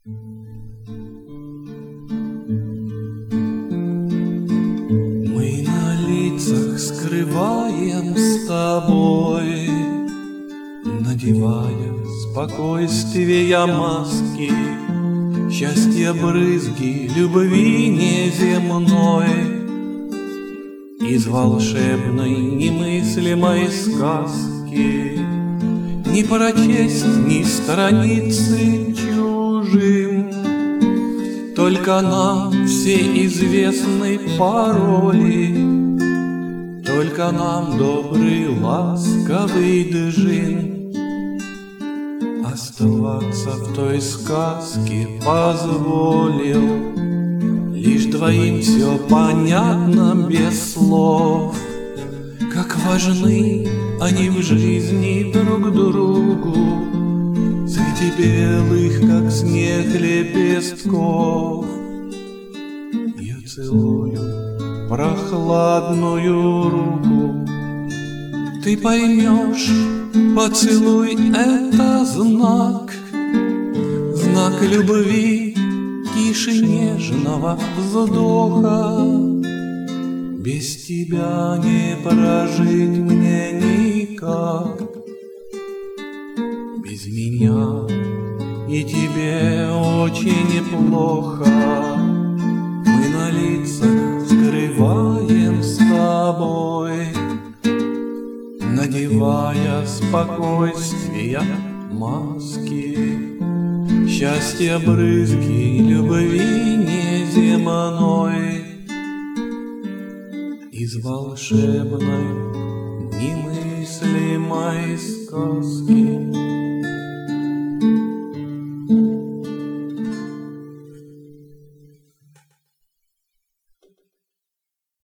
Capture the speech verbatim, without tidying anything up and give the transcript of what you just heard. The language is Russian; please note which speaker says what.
Speaker 1: Мы на лицах скрываем с тобой, надевая спокойствия маски, счастья брызги любви неземной. Из волшебной немыслимой сказки не прочесть ни страницы чужим, только нам все известны пароли, только нам добрый ласковый джин. Оставаться в той сказке позволил лишь двоим, все понятно без слов. Как важны они в жизни друг другу, среди белых, как снег, лепестков. Я целую прохладную руку, ты поймешь, поцелуй — это знак, знак любви, тише нежного вздоха. Без тебя не прожить мне никак, без меня и тебе очень плохо. Мы на лицах скрываем с тобой, надевая спокойствия маски, счастья брызги любви неземной. Из волшебной немыслимой сказки